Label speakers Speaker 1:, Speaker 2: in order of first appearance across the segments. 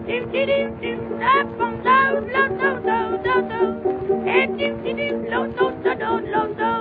Speaker 1: do do do do, up on low, low, low, low, low, low, and do do do, low, low, low, low, low, low.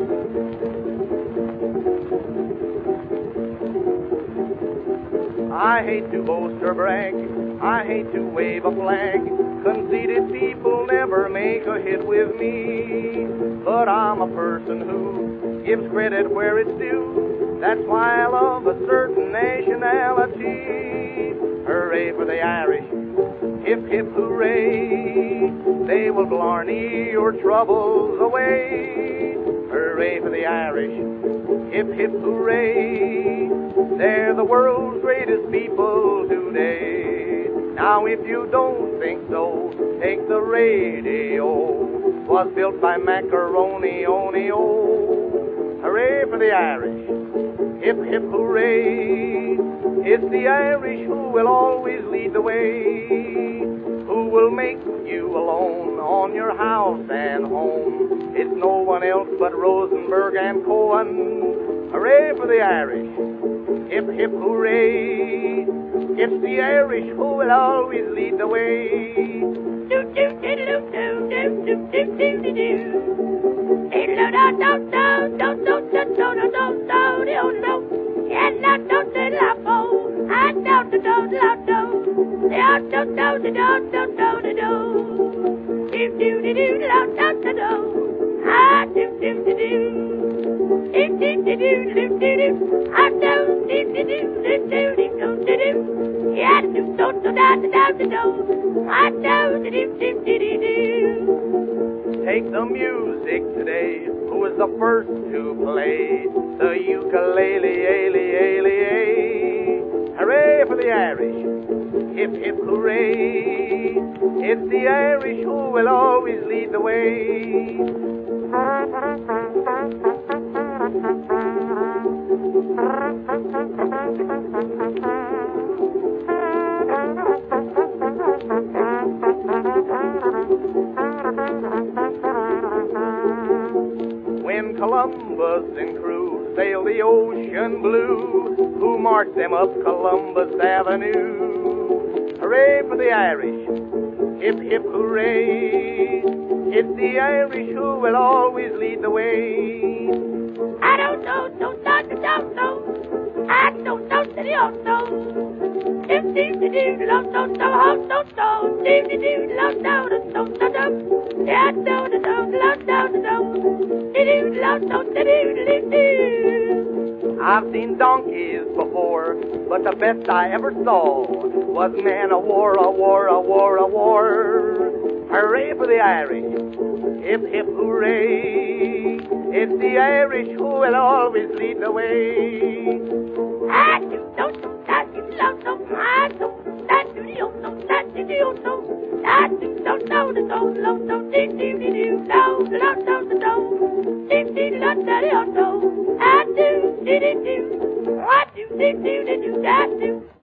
Speaker 2: I hate to boast or brag, I hate to wave a flag. Conceited people never make a hit with me. But I'm a person who gives credit where it's due. That's why I love a certain nationality. Hooray for the Irish, hip hip hooray. They will blarney your troubles away. Hooray for the Irish, hip hip hooray. They're the world's greatest people today. Now if you don't think so, take the radio. Was built by macaroni, onio. Hooray for the Irish, hip hip hooray. It's the Irish who will always lead the way, who will make you alone on your house and home. It's no one else but Rosenberg and Cohen. Hooray for the Irish, hip hip hooray. It's the Irish who will always lead the way.
Speaker 1: Do do do do do do do do do do do. Do do do do do do do do do do do do. Yeah, do do do do do. I do do do do do. Yeah, do do do do do do do. Do do do do do do do. I do do do do. Do do do do do do do. I do do do do do do do do do. Yeah, do do do do do do do. I do do do do do do.
Speaker 2: Take the music today. Who was the first to play the ukulele, Hooray for the Irish, hip hip hooray. It's the Irish who will always lead the way. When Columbus and crew sailed the ocean blue, who marched them up Columbus Avenue? Hooray for the Irish, hip hip hooray. It's the Irish who will always lead the way.
Speaker 1: I don't know, don't know, don't know. I don't know, don't know. Do do do do do do do do do do do do do do do. Yeah, do do do do do do.
Speaker 2: I've seen donkeys before, but the best I ever saw was men a war. Hooray for the Irish, hip hip hooray. It's the Irish who will always lead the way.
Speaker 1: I do do do I do do do I do I do do do I do do do I do do do do do do do do do do do do do. I do do do do do. I do do do do do. I do.